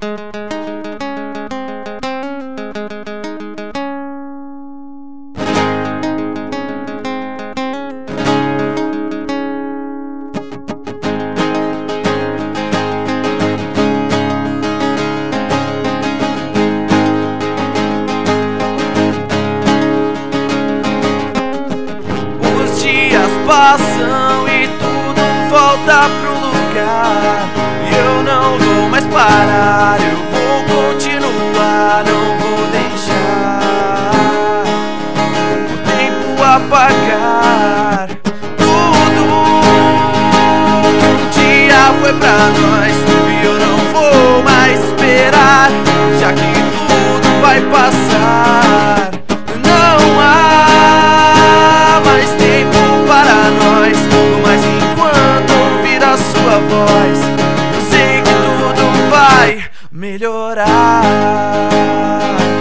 Passam e tudo volta pro lugar. E eu não vou mais parar, eu vou continuar, não vou deixar o tempo apagar tudo. Um dia foi pra nós e eu não vou mais esperar, já que tudo vai passar. Não há mais tempo para nós, mas enquanto ouvir a sua voz, eu sei que tudo vai melhorar.